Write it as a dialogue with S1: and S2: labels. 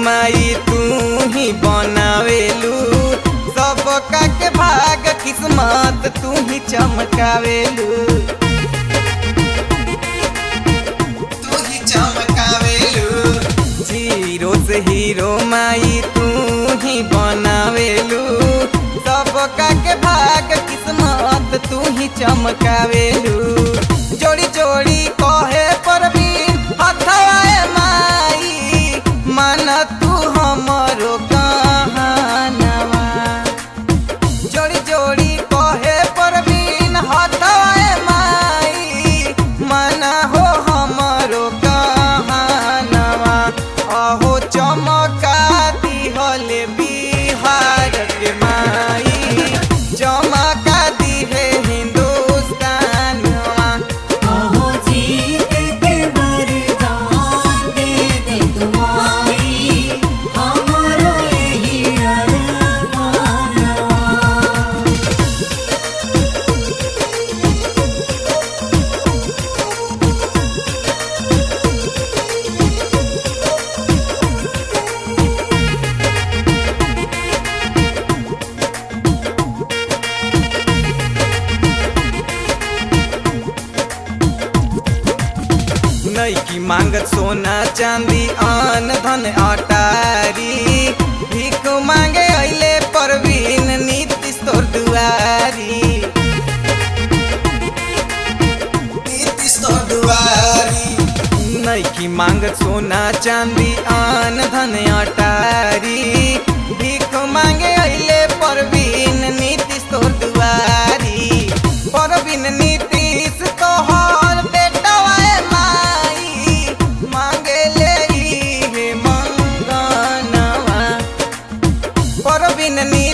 S1: माई तू ही बनावेलू, सबका के भाग किस्मत तू ही चमकावेलू, तू ही चमकावेलू। जीरो से हीरो माई तू ही बनावेलू, सबका के भाग किस्मत तू ही चमकावेलू। जोड़ी जोड़ी कहे परवीन हथवाए माई, मान तू हमरो कहानवा। जोड़ी जोड़ी कहे परवीन हथवाए माई, माना हो हमरो कहानवा। अहो चमका दिहले बिहार के माई, चमका दिहे हिंदुस्तानवा।
S2: अहो जीत के वरदान दे दे तुम्हारी, हमारो यही अरमानवा।
S1: नैकी मांगत सोना चांदी आन धन अटारी, भीख मांगे अइले परवीन नीतीश तोर दुआरी, नीतीश तोर दुआरी। नैकी मांगत सोना चांदी आन धन अटारी, भीख मांगे अइले परवीन नीतीश तोर दुआरी। परवीन नीतीश तोहर बेटवा माई, मांगे ले इहे मंगनवा। परवीन